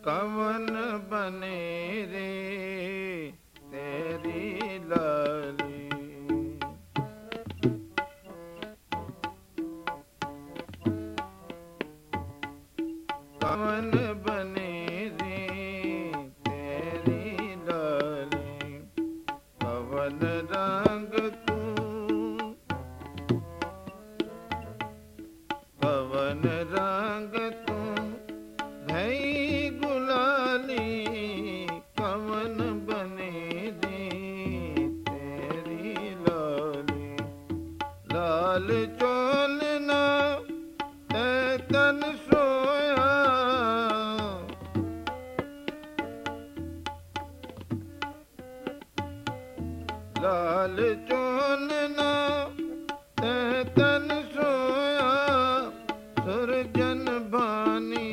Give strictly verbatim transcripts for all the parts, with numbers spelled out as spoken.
कवन बने रे तेरी लाली। कवन बने रे तेरी लाली। कवन रंग तू कवन रंग तू धई गुलाली। कवन बने रे तेरी लाली। लाल चोलना तै तन सोया। लाल चोलना तै तन सोया। सुरजन बानी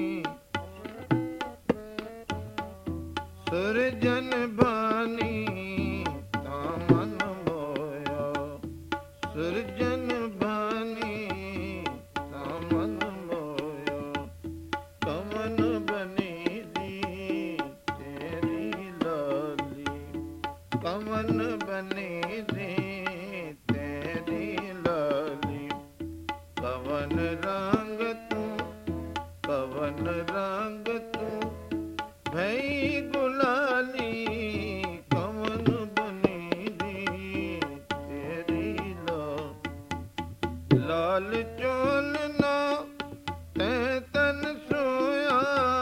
सुरजन बानी तामन मोया। सुरजन बानी तामन मोया। कवन बनी दी तेरी लाली। कवन बनी दी तेरी लाली। कवन रंग तू कवन रंग तू भई गुलाली। कवन बनी दी तेरी लाली। लाल चोलना तै तन सोया।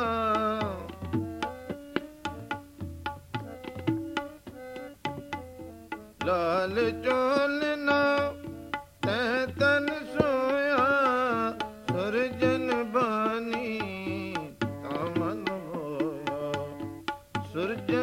लाल चोलना तै तन सोया। सुरजन बानी तामन होया। सुरजन